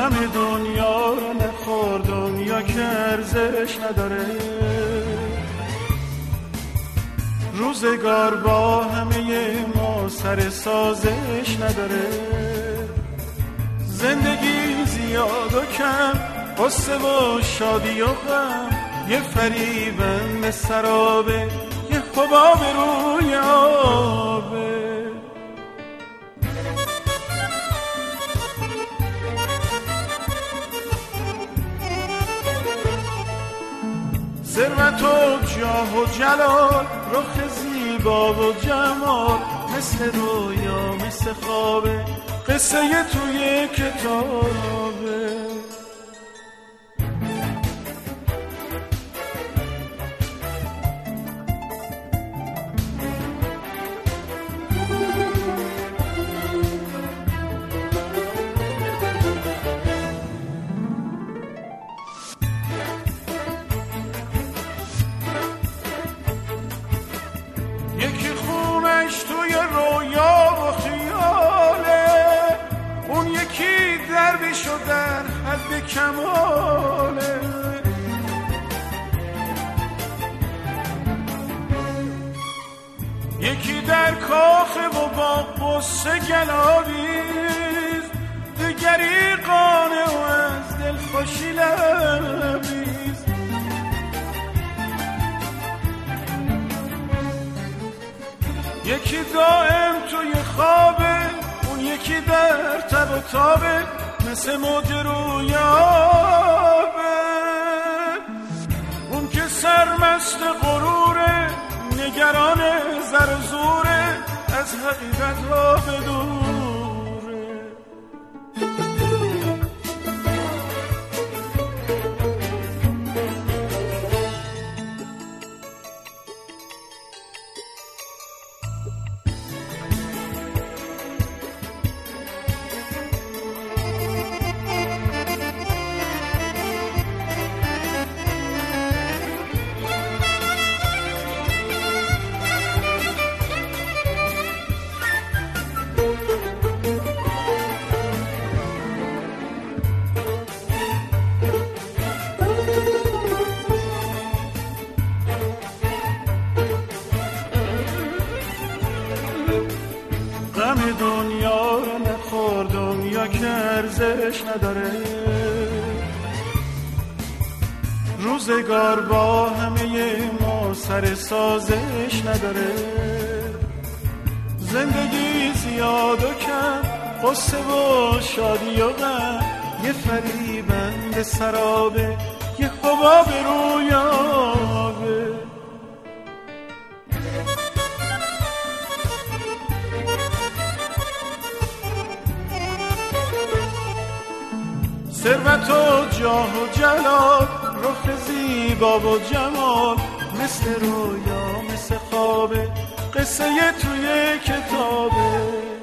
غم دنیا رو نخور، دنیا که ارزش نداره. روزگار با همه ما سر سازش نداره. زندگی زیاد و کم، قصه و شادی و غم، یه فریبند سرابه، یه حباب روی آبه. ثروت و جاه و جلال، رخ زیبا و جمال، مثل رویا مثل خوابه، قصه توی کتابه. یکی خونش توی رویا و خیاله، اون یکی درویش و در حد کماله. یکی در کاخه و با قصه گلاویز، دیگری قانع و از دل خوشی لبیز. یکی دائم توی خوابه، اون یکی در تب و تابه، مثل موج رویابه. اون که سرمست غروره، نگران زر و زوره، از حقیقت را بدوره. غم دنیا رو نخور، دنیا که ارزش نداره. روزگار با همه ما سر سازش نداره. زندگی زیاد و کم، قصه و شادی و غم، یه فریبند سرابه، یه حباب روی آبه. ثروت و جاه و جلال، رخ زیبا و جمال، مثل رویا مثل خوابه، قصه توی کتابه.